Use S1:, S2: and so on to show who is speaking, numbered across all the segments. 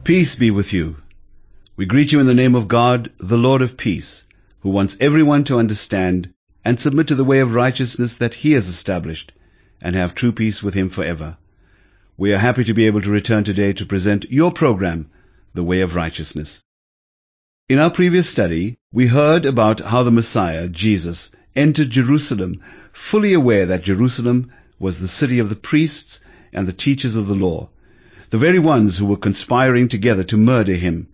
S1: Peace be with you. We greet you in the name of God, the Lord of peace, who wants everyone to understand and submit to the way of righteousness that He has established, and have true peace with Him forever. We are happy to be able to return today to present your program, The Way of Righteousness. In our previous study, we heard about how the Messiah, Jesus, entered Jerusalem, fully aware that Jerusalem was the city of the priests and the teachers of the law, the very ones who were conspiring together to murder Him.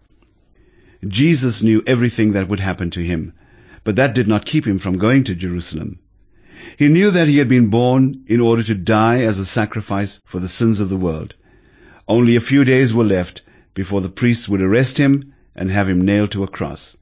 S1: Jesus knew everything that would happen to Him, but that did not keep Him from going to Jerusalem. He knew that He had been born in order to die as a sacrifice for the sins of the world. Only a few days were left before the priests would arrest Him and have Him nailed to a cross.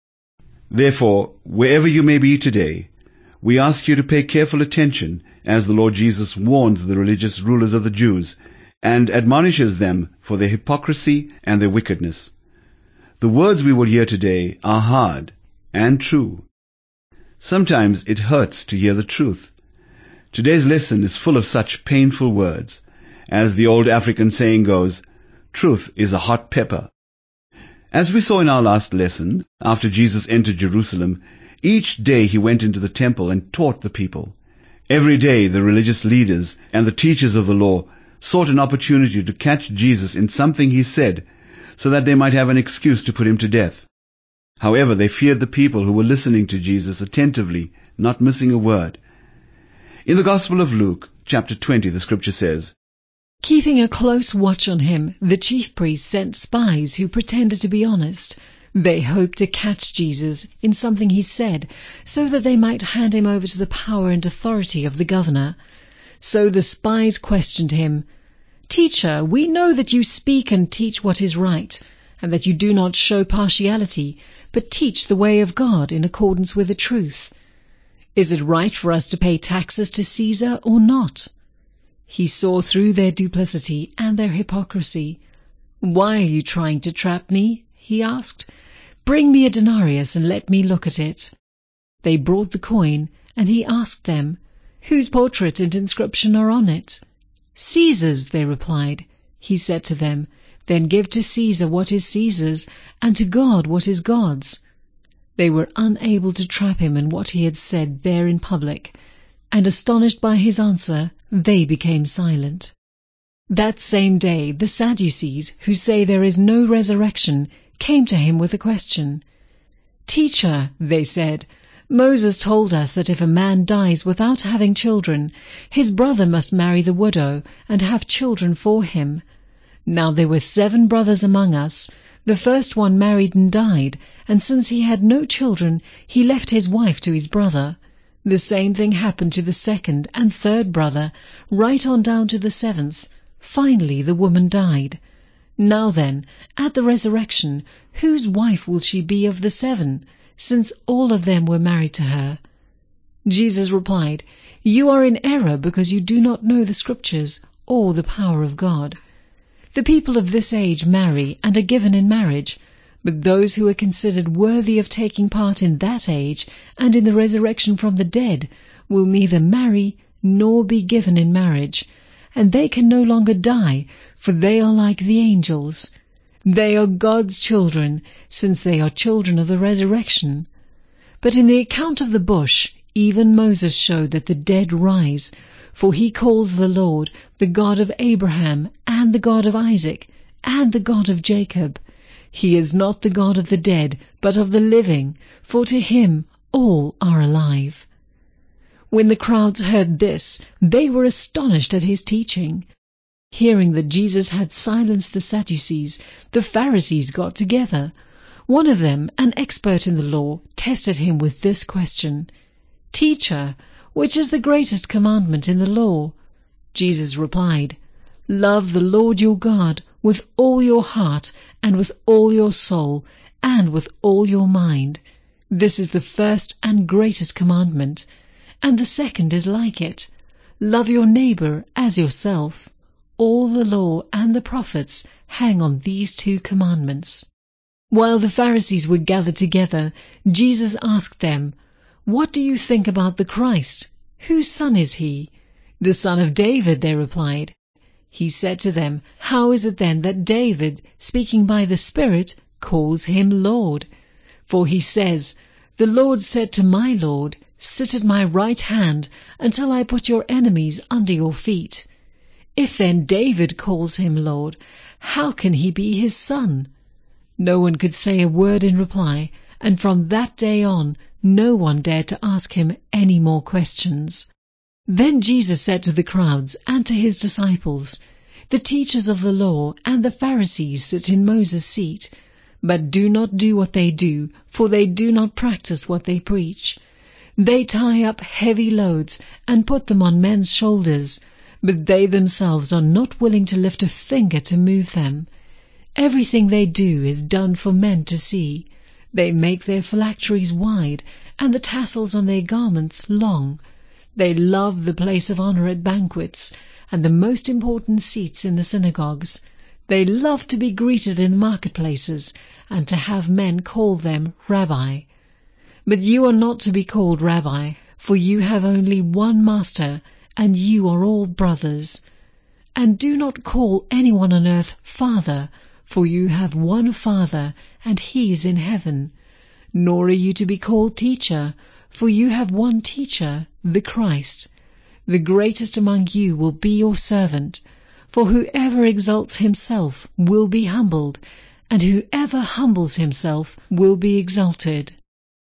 S1: Therefore, wherever you may be today, we ask you to pay careful attention as the Lord Jesus warns the religious rulers of the Jews and admonishes them for their hypocrisy and their wickedness. The words we will hear today are hard and true. Sometimes it hurts to hear the truth. Today's lesson is full of such painful words. As the old African saying goes, truth is a hot pepper. As we saw in our last lesson, after Jesus entered Jerusalem, each day He went into the temple and taught the people. Every day the religious leaders and the teachers of the law sought an opportunity to catch Jesus in something He said, so that they might have an excuse to put Him to death. However, they feared the people who were listening to Jesus attentively, not missing a word. In the Gospel of Luke, chapter 20, the scripture says,
S2: Keeping a close watch on Him, the chief priests sent spies who pretended to be honest. They hoped to catch Jesus in something He said, so that they might hand Him over to the power and authority of the governor. So the spies questioned Him, Teacher, we know that you speak and teach what is right, and that you do not show partiality, but teach the way of God in accordance with the truth. Is it right for us to pay taxes to Caesar or not? He saw through their duplicity and their hypocrisy. Why are you trying to trap me? He asked. Bring me a denarius and let me look at it. They brought the coin, and He asked them, Whose portrait and inscription are on it? Caesar's, they replied. He said to them, Then give to Caesar what is Caesar's, and to God what is God's. They were unable to trap Him in what He had said there in public, and astonished by His answer, they became silent. That same day the Sadducees, who say there is no resurrection, came to Him with a question. Teacher, they said, Moses told us that if a man dies without having children, his brother must marry the widow and have children for him. Now there were 7 brothers among us. The first one married and died, and since he had no children, he left his wife to his brother. The same thing happened to the second and third brother, right on down to the 7th. Finally the woman died. Now then, at the resurrection, whose wife will she be of the 7, since all of them were married to her? Jesus replied, You are in error because you do not know the Scriptures or the power of God. The people of this age marry and are given in marriage, but those who are considered worthy of taking part in that age and in the resurrection from the dead will neither marry nor be given in marriage, and they can no longer die, for they are like the angels. They are God's children, since they are children of the resurrection. But in the account of the bush, even Moses showed that the dead rise, for he calls the Lord the God of Abraham and the God of Isaac and the God of Jacob. He is not the God of the dead, but of the living, for to Him all are alive. When the crowds heard this, they were astonished at His teaching. Hearing that Jesus had silenced the Sadducees, the Pharisees got together. One of them, an expert in the law, tested Him with this question, Teacher, which is the greatest commandment in the law? Jesus replied, Love the Lord your God with all your heart and with all your soul and with all your mind. This is the first and greatest commandment, and the second is like it. Love your neighbor as yourself. All the law and the prophets hang on these 2 commandments. While the Pharisees were gathered together, Jesus asked them, What do you think about the Christ? Whose son is He? The son of David, they replied. He said to them, "How is it then that David, speaking by the Spirit, calls him Lord? For he says, 'The Lord said to my Lord, sit at my right hand until I put your enemies under your feet.' If then David calls him Lord, how can he be his son?" No one could say a word in reply, and from that day on no one dared to ask him any more questions. Then Jesus said to the crowds and to his disciples, "The teachers of the law and the Pharisees sit in Moses' seat, but do not do what they do, for they do not practice what they preach. They tie up heavy loads and put them on men's shoulders, but they themselves are not willing to lift a finger to move them. Everything they do is done for men to see. They make their phylacteries wide and the tassels on their garments long. They love the place of honor at banquets and the most important seats in the synagogues. They love to be greeted in the marketplaces and to have men call them Rabbi. But you are not to be called Rabbi, for you have only one Master, and you are all brothers. And do not call anyone on earth Father, for you have one Father, and he is in heaven. Nor are you to be called Teacher, for you have one Teacher, the Christ. The greatest among you will be your servant, for whoever exalts himself will be humbled, and whoever humbles himself will be exalted.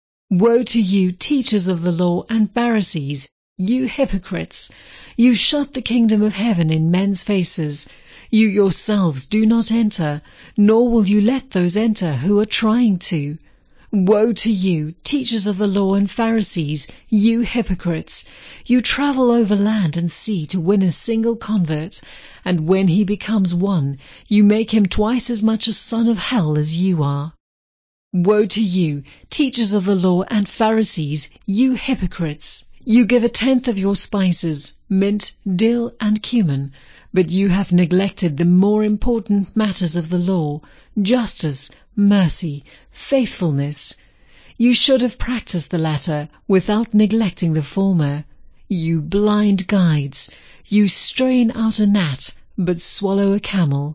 S2: Woe to you, teachers of the law and Pharisees, you hypocrites! You shut the kingdom of heaven in men's faces. You yourselves do not enter, nor will you let those enter who are trying to. Woe to you, teachers of the law and Pharisees, you hypocrites! You travel over land and sea to win a single convert, and when he becomes one, you make him twice as much a son of hell as you are. Woe to you, teachers of the law and Pharisees, you hypocrites! You give 1/10 of your spices, mint, dill, and cumin, but you have neglected the more important matters of the law, justice, mercy, faithfulness. You should have practiced the latter without neglecting the former. You blind guides! You strain out a gnat, but swallow a camel.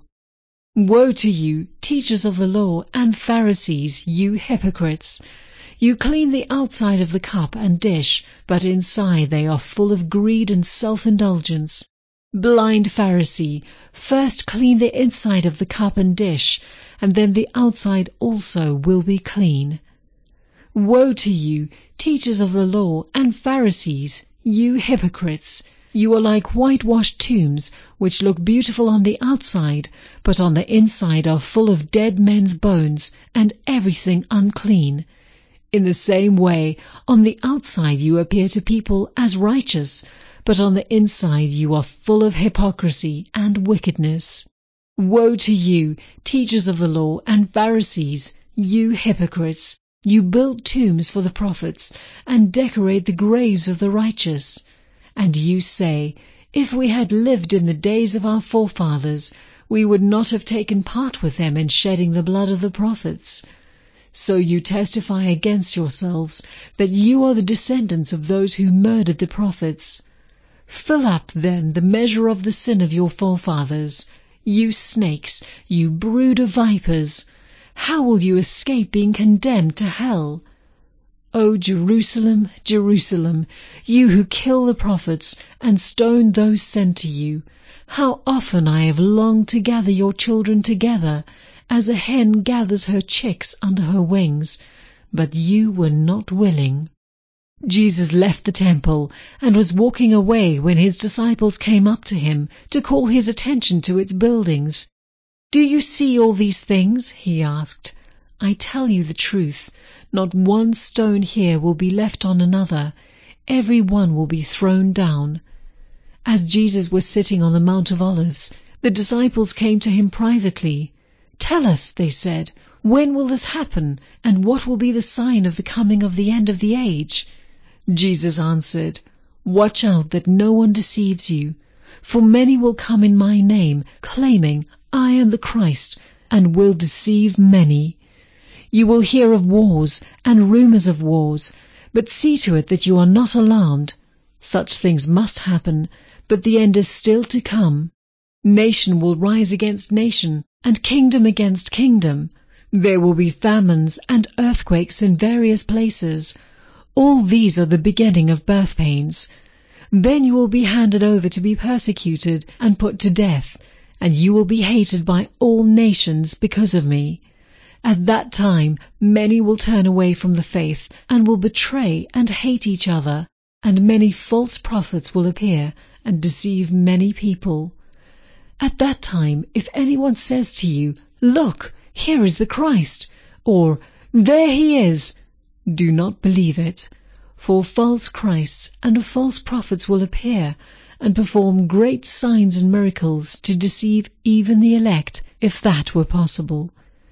S2: Woe to you, teachers of the law and Pharisees, you hypocrites! You clean the outside of the cup and dish, but inside they are full of greed and self-indulgence. Blind Pharisee, first clean the inside of the cup and dish, and then the outside also will be clean. Woe to you, teachers of the law and Pharisees, you hypocrites! You are like whitewashed tombs, which look beautiful on the outside, but on the inside are full of dead men's bones and everything unclean. In the same way, on the outside you appear to people as righteous, but on the inside you are full of hypocrisy and wickedness. Woe to you, teachers of the law and Pharisees, you hypocrites! You build tombs for the prophets and decorate the graves of the righteous. And you say, "If we had lived in the days of our forefathers, we would not have taken part with them in shedding the blood of the prophets." So you testify against yourselves that you are the descendants of those who murdered the prophets. Fill up, then, the measure of the sin of your forefathers. You snakes, you brood of vipers! How will you escape being condemned to hell? O Jerusalem, Jerusalem, you who kill the prophets and stone those sent to you, how often I have longed to gather your children together, as a hen gathers her chicks under her wings, but you were not willing. Jesus left the temple and was walking away when his disciples came up to him to call his attention to its buildings. "Do you see all these things?" he asked. "I tell you the truth, not one stone here will be left on another. Every one will be thrown down." As Jesus was sitting on the Mount of Olives, the disciples came to him privately. "Tell us," they said, "when will this happen, and what will be the sign of the coming of the end of the age?" Jesus answered, "Watch out that no one deceives you, for many will come in my name, claiming, 'I am the Christ,' and will deceive many. You will hear of wars and rumors of wars, but see to it that you are not alarmed. Such things must happen, but the end is still to come. Nation will rise against nation, and kingdom against kingdom. There will be famines and earthquakes in various places. All these are the beginning of birth pains. Then you will be handed over to be persecuted and put to death, and you will be hated by all nations because of me. At that time many will turn away from the faith and will betray and hate each other, and many false prophets will appear and deceive many people. At that time, if anyone says to you, "Look, here is the Christ," or "There he is," do not believe it. For false Christs and false prophets will appear and perform great signs and miracles to deceive even the elect, if that were possible.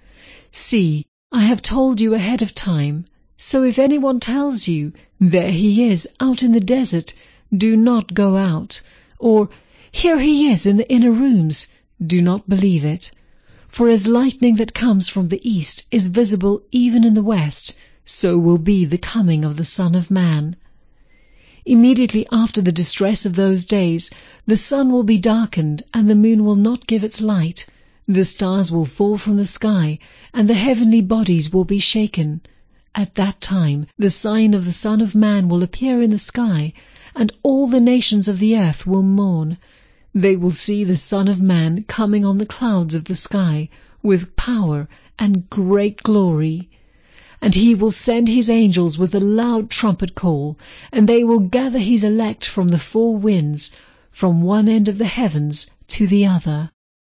S2: See, I have told you ahead of time. So if anyone tells you, "There he is out in the desert," do not go out. Or, "Here he is in the inner rooms," do not believe it. For as lightning that comes from the east is visible even in the west, so will be the coming of the Son of Man. Immediately after the distress of those days, the sun will be darkened, and the moon will not give its light. The stars will fall from the sky, and the heavenly bodies will be shaken. At that time the sign of the Son of Man will appear in the sky, and all the nations of the earth will mourn. They will see the Son of Man coming on the clouds of the sky with power and great glory. And he will send his angels with a loud trumpet call, and they will gather his elect from the four winds, from one end of the heavens to the other.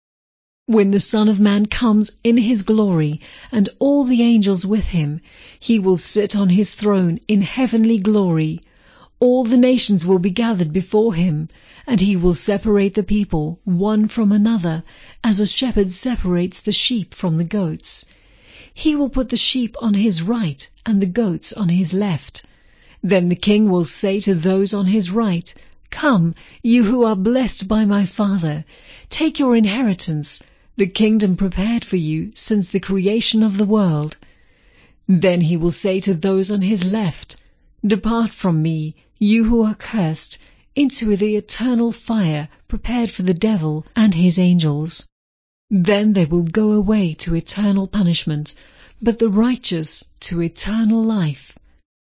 S2: When the Son of Man comes in his glory, and all the angels with him, he will sit on his throne in heavenly glory. All the nations will be gathered before him, and he will separate the people one from another, as a shepherd separates the sheep from the goats. He will put the sheep on his right and the goats on his left. Then the king will say to those on his right, "Come, you who are blessed by my Father, take your inheritance, the kingdom prepared for you since the creation of the world." Then he will say to those on his left, "Depart from me, you who are cursed, into the eternal fire prepared for the devil and his angels." Then they will go away to eternal punishment, but the righteous to eternal life.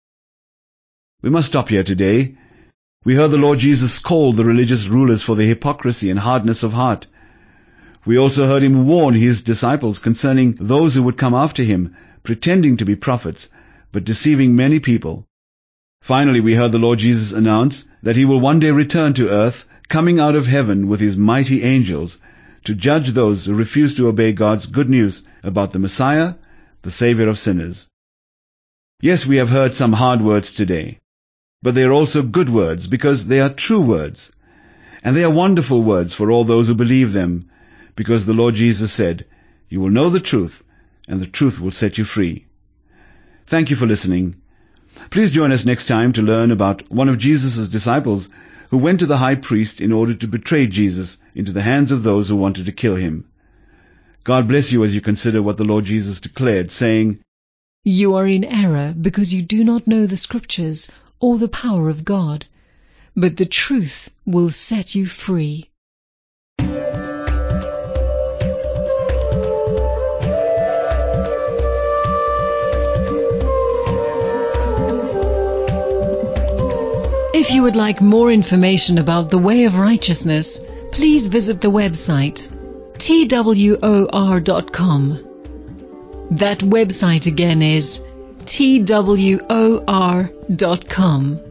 S1: We must stop here today. We heard the Lord Jesus scold the religious rulers for their hypocrisy and hardness of heart. We also heard him warn his disciples concerning those who would come after him, pretending to be prophets, but deceiving many people. Finally, we heard the Lord Jesus announce that he will one day return to earth, coming out of heaven with his mighty angels, to judge those who refuse to obey God's good news about the Messiah, the Savior of sinners. Yes, we have heard some hard words today, but they are also good words because they are true words. And they are wonderful words for all those who believe them, because the Lord Jesus said, "You will know the truth, and the truth will set you free." Thank you for listening. Please join us next time to learn about one of Jesus' disciples who went to the high priest in order to betray Jesus into the hands of those who wanted to kill him. God bless you as you consider what the Lord Jesus declared, saying,
S2: "You are in error because you do not know the Scriptures or the power of God, but the truth will set you free." If you would like more information about the way of righteousness, please visit the website twor.com. That website again is twor.com.